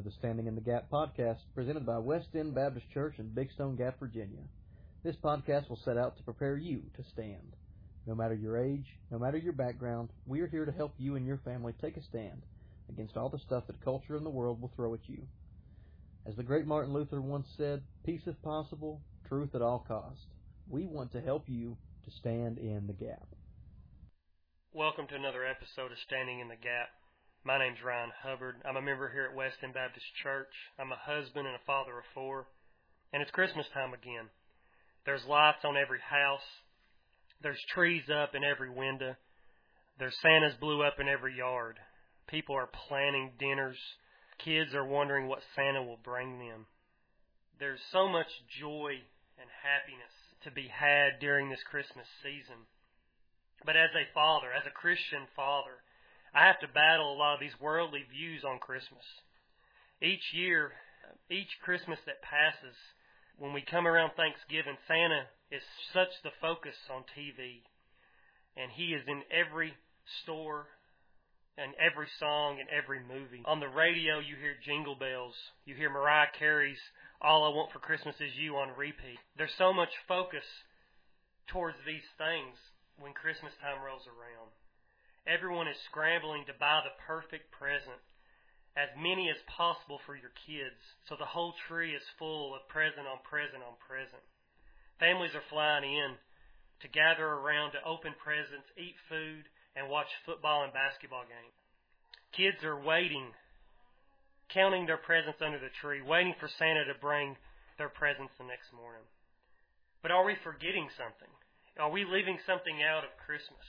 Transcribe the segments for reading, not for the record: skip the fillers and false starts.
the Standing in the Gap podcast presented by West End Baptist Church in Big Stone Gap, Virginia. This podcast will set out to prepare you to stand. No matter your age, no matter your background, we are here to help you and your family take a stand against all the stuff that culture and the world will throw at you. As the great Martin Luther once said, peace if possible, truth at all cost. We want to help you to stand in the gap. Welcome to another episode of Standing in the Gap. My name's Ryan Hubbard. I'm a member here at West End Baptist Church. I'm a husband and a father of 4. And it's Christmas time again. There's lights on every house. There's trees up in every window. There's Santa's blue up in every yard. People are planning dinners. Kids are wondering what Santa will bring them. There's so much joy and happiness to be had during this Christmas season. But as a father, as a Christian father, I have to battle a lot of these worldly views on Christmas. Each year, each Christmas that passes, when we come around Thanksgiving, Santa is such the focus on TV. And he is in every store and every song and every movie. On the radio, you hear Jingle Bells. You hear Mariah Carey's All I Want for Christmas Is You on repeat. There's so much focus towards these things when Christmas time rolls around. Everyone is scrambling to buy the perfect present, as many as possible for your kids, so the whole tree is full of present on present on present. Families are flying in to gather around to open presents, eat food, and watch football and basketball games. Kids are waiting, counting their presents under the tree, waiting for Santa to bring their presents the next morning. But are we forgetting something? Are we leaving something out of Christmas?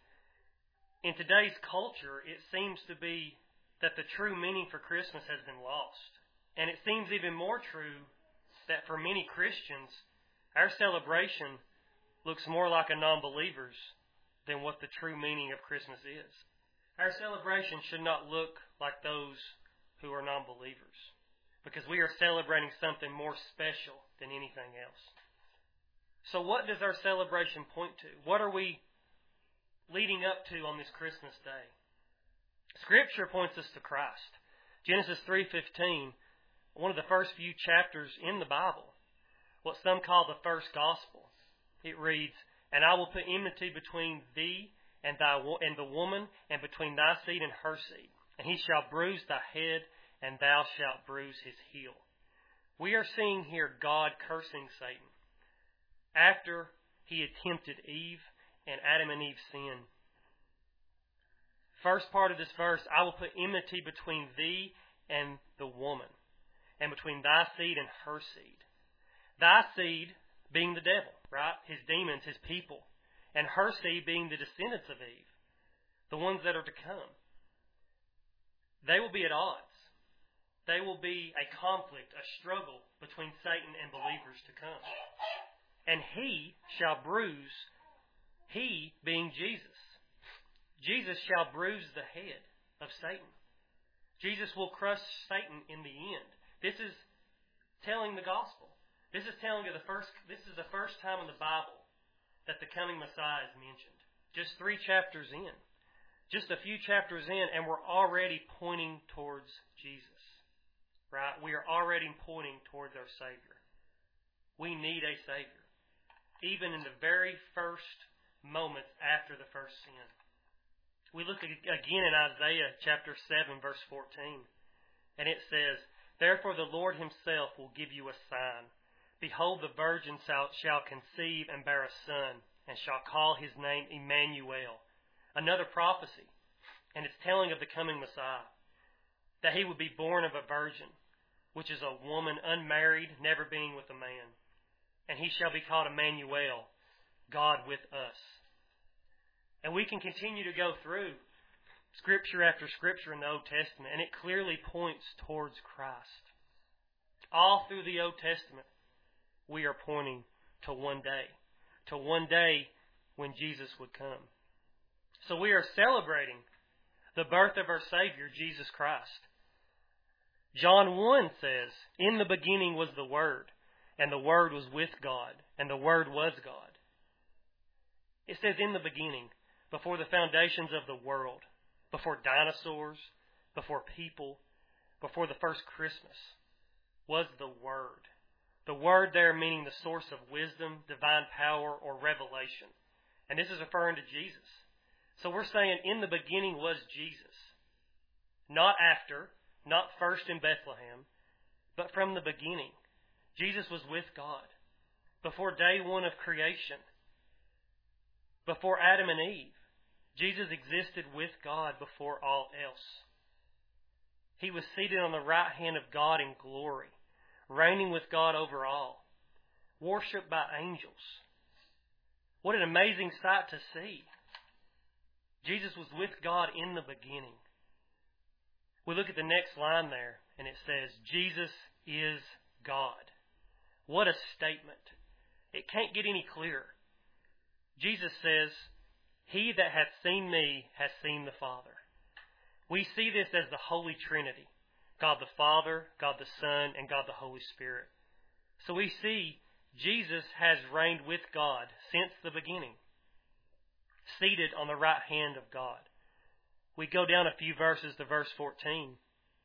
In today's culture, it seems to be that the true meaning for Christmas has been lost. And it seems even more true that for many Christians, our celebration looks more like a non-believer's than what the true meaning of Christmas is. Our celebration should not look like those who are non-believers, because we are celebrating something more special than anything else. So what does our celebration point to? What are we leading up to on this Christmas day? Scripture points us to Christ. Genesis 3:15, one of the first few chapters in the Bible, what some call the first gospel. It reads, "And I will put enmity between thee and the woman, and between thy seed and her seed. And he shall bruise thy head, and thou shalt bruise his heel." We are seeing here God cursing Satan after he had tempted Eve and Adam and Eve sinned. First part of this verse, "I will put enmity between thee and the woman, and between thy seed and her seed." Thy seed being the devil, right? His demons, his people. And her seed being the descendants of Eve, the ones that are to come. They will be at odds. They will be a conflict, a struggle between Satan and believers to come. And he shall bruise, he being Jesus. Jesus shall bruise the head of Satan. Jesus will crush Satan in the end. This is telling the gospel. This is the first time in the Bible that the coming Messiah is mentioned. Just 3 chapters in. Just a few chapters in, and we're already pointing towards Jesus. Right? We are already pointing towards our Savior. We need a Savior. Even in the very first moments after the first sin. We look again in Isaiah chapter 7, verse 14. And it says, "Therefore the Lord himself will give you a sign. Behold, the virgin shall conceive and bear a son, and shall call his name Emmanuel." Another prophecy, and it's telling of the coming Messiah, that he would be born of a virgin, which is a woman unmarried, never being with a man. And he shall be called Emmanuel, God with us. And we can continue to go through Scripture after Scripture in the Old Testament, and it clearly points towards Christ. All through the Old Testament, we are pointing to one day when Jesus would come. So we are celebrating the birth of our Savior, Jesus Christ. John 1 says, "In the beginning was the Word, and the Word was with God, and the Word was God." It says in the beginning, before the foundations of the world, before dinosaurs, before people, before the first Christmas, was the Word. The Word there meaning the source of wisdom, divine power, or revelation. And this is referring to Jesus. So we're saying in the beginning was Jesus. Not after, not first in Bethlehem, but from the beginning. Jesus was with God. Before day one of creation. Before Adam and Eve. Jesus existed with God before all else. He was seated on the right hand of God in glory, reigning with God over all, worshipped by angels. What an amazing sight to see. Jesus was with God in the beginning. We look at the next line there, and it says, Jesus is God. What a statement. It can't get any clearer. Jesus says, He that hath seen me hath seen the Father. We see this as the Holy Trinity, God the Father, God the Son, and God the Holy Spirit. So we see Jesus has reigned with God since the beginning, seated on the right hand of God. We go down a few verses to verse 14,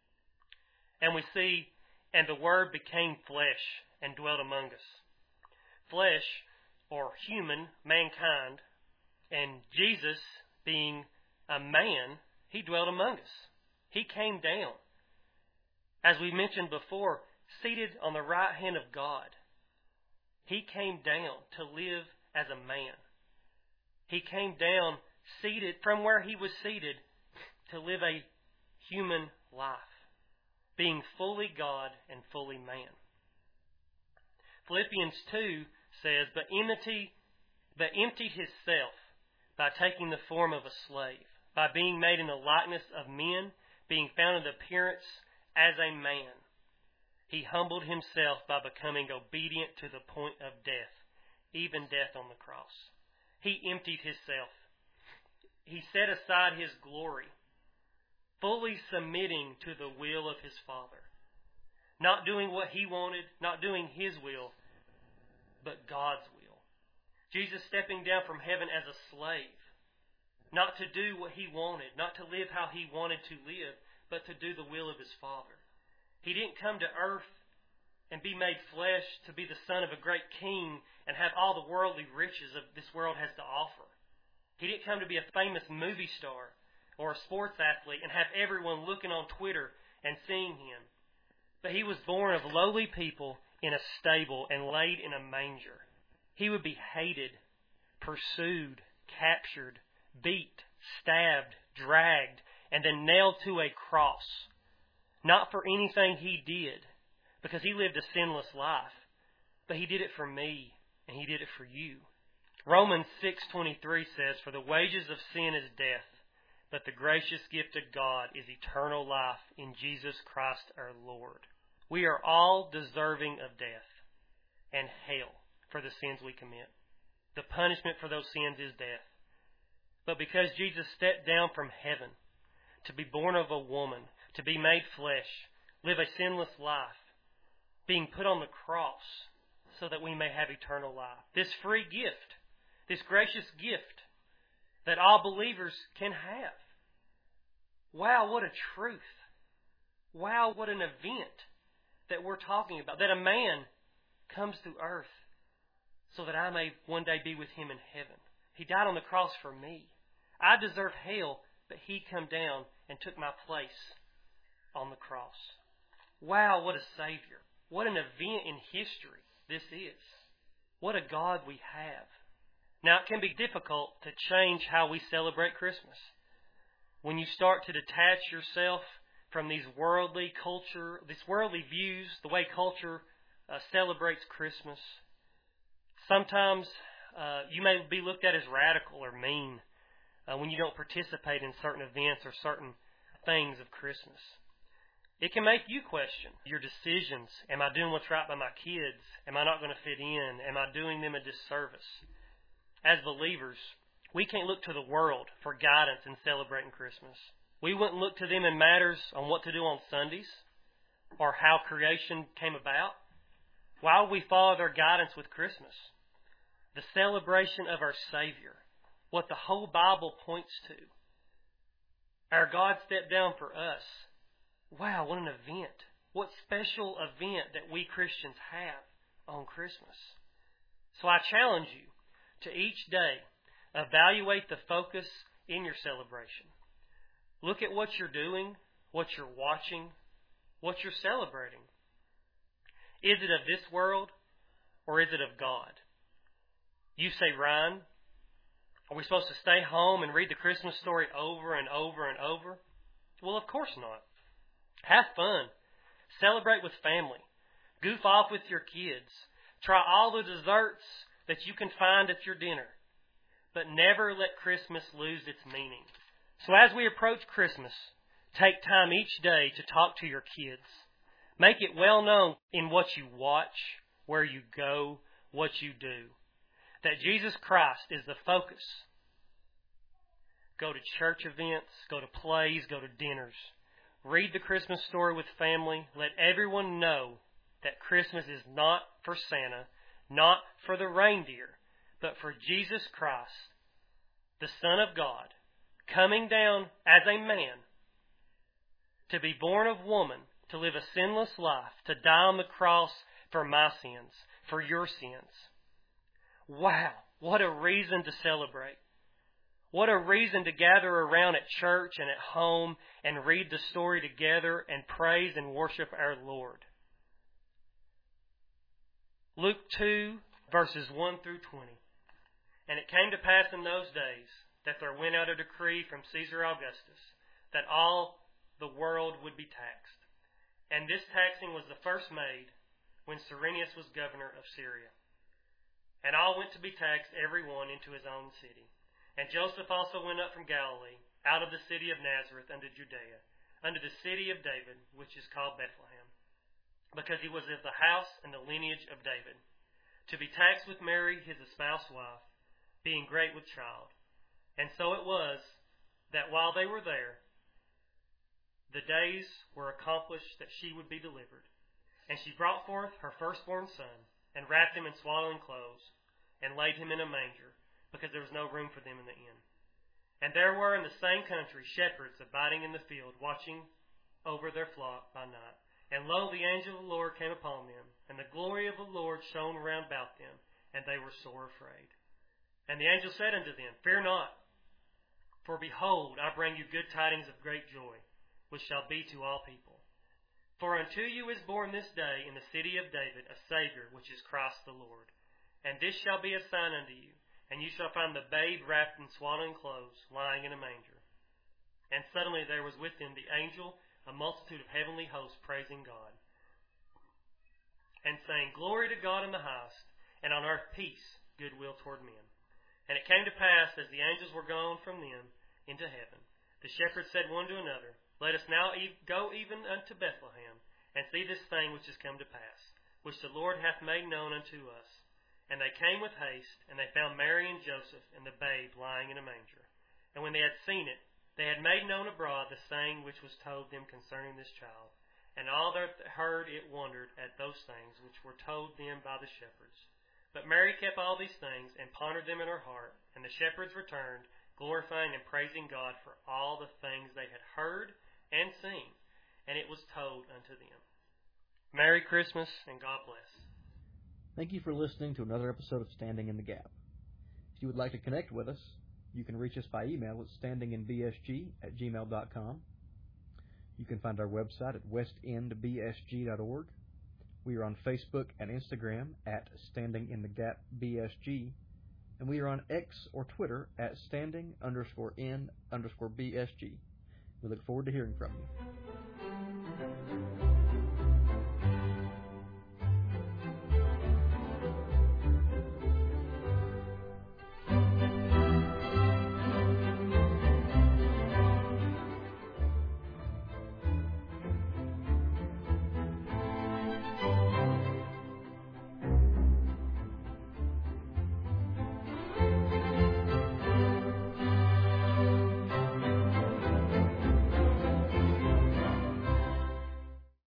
and we see, and the Word became flesh and dwelt among us. Flesh, or human, mankind, and Jesus being a man, He dwelt among us. He came down. As we mentioned before, seated on the right hand of God. He came down to live as a man. He came down seated from where He was seated to live a human life, being fully God and fully man. Philippians 2 says, But emptied Himself by taking the form of a slave, by being made in the likeness of men, being found in appearance as a man. He humbled Himself by becoming obedient to the point of death, even death on the cross. He emptied Himself. He set aside His glory, fully submitting to the will of His Father. Not doing what He wanted, not doing His will, but God's will. Jesus stepping down from heaven as a slave, not to do what He wanted, not to live how He wanted to live, but to do the will of His Father. He didn't come to earth and be made flesh to be the son of a great king and have all the worldly riches that this world has to offer. He didn't come to be a famous movie star or a sports athlete and have everyone looking on Twitter and seeing Him. But He was born of lowly people in a stable and laid in a manger. He would be hated, pursued, captured, beat, stabbed, dragged, and then nailed to a cross. Not for anything He did, because He lived a sinless life, but He did it for me, and He did it for you. Romans 6:23 says, For the wages of sin is death, but the gracious gift of God is eternal life in Jesus Christ our Lord. We are all deserving of death and hell for the sins we commit. The punishment for those sins is death. But because Jesus stepped down from heaven to be born of a woman, to be made flesh, live a sinless life, being put on the cross so that we may have eternal life. This free gift, this gracious gift that all believers can have. Wow, what a truth. Wow, what an event that we're talking about. That a man comes to earth so that I may one day be with Him in heaven. He died on the cross for me. I deserve hell, but He come down and took my place on the cross. Wow, what a Savior. What an event in history this is. What a God we have. Now, it can be difficult to change how we celebrate Christmas. When you start to detach yourself from these worldly views, the way culture celebrates Christmas, sometimes you may be looked at as radical or mean when you don't participate in certain events or certain things of Christmas. It can make you question your decisions. Am I doing what's right by my kids? Am I not going to fit in? Am I doing them a disservice? As believers, we can't look to the world for guidance in celebrating Christmas. We wouldn't look to them in matters on what to do on Sundays or how creation came about. Why would we follow their guidance with Christmas? The celebration of our Savior, what the whole Bible points to. Our God stepped down for us, Wow, what an event. What special event that we Christians have on Christmas. So I challenge you to each day evaluate the focus in your celebration. Look at what you're doing, what you're watching, what you're celebrating. Is it of this world or is it of God? You say, Ryan, are we supposed to stay home and read the Christmas story over and over and over? Well, of course not. Have fun. Celebrate with family. Goof off with your kids. Try all the desserts that you can find at your dinner. But never let Christmas lose its meaning. So as we approach Christmas, take time each day to talk to your kids. Make it well known in what you watch, where you go, what you do, that Jesus Christ is the focus. Go to church events, go to plays, go to dinners. Read the Christmas story with family. Let everyone know that Christmas is not for Santa, not for the reindeer, but for Jesus Christ, the Son of God, coming down as a man to be born of woman, to live a sinless life, to die on the cross for my sins, for your sins. Wow, what a reason to celebrate. What a reason to gather around at church and at home and read the story together and praise and worship our Lord. Luke 2, verses 1 through 20. And it came to pass in those days that there went out a decree from Caesar Augustus that all the world would be taxed. And this taxing was the first made when Cyrenius was governor of Syria. And all went to be taxed, every one into his own city. And Joseph also went up from Galilee, out of the city of Nazareth unto Judea, unto the city of David, which is called Bethlehem, because he was of the house and the lineage of David, to be taxed with Mary his espoused wife, being great with child. And so it was that while they were there, the days were accomplished that she would be delivered. And she brought forth her firstborn son, and wrapped him in swaddling clothes, and laid him in a manger, because there was no room for them in the inn. And there were in the same country shepherds abiding in the field, watching over their flock by night. And lo, the angel of the Lord came upon them, and the glory of the Lord shone round about them, and they were sore afraid. And the angel said unto them, Fear not, for behold, I bring you good tidings of great joy, which shall be to all people. For unto you is born this day in the city of David a Savior, which is Christ the Lord. And this shall be a sign unto you, and you shall find the babe wrapped in swaddling clothes, lying in a manger. And suddenly there was with him the angel, a multitude of heavenly hosts, praising God, and saying, Glory to God in the highest, and on earth peace, goodwill toward men. And it came to pass, as the angels were gone from them into heaven, the shepherds said one to another, Let us now go even unto Bethlehem, and see this thing which is come to pass, which the Lord hath made known unto us. And they came with haste, and they found Mary and Joseph and the babe lying in a manger. And when they had seen it, they had made known abroad the saying which was told them concerning this child. And all that heard it wondered at those things which were told them by the shepherds. But Mary kept all these things, and pondered them in her heart. And the shepherds returned, glorifying and praising God for all the things they had heard and seen, and it was told unto them. Merry Christmas, and God bless. Thank you for listening to another episode of Standing in the Gap. If you would like to connect with us, you can reach us by email at standinginbsg@gmail.com. You can find our website at westendbsg.org. We are on Facebook and Instagram at standinginthegapbsg, and we are on X or Twitter at standing_in_bsg. We look forward to hearing from you.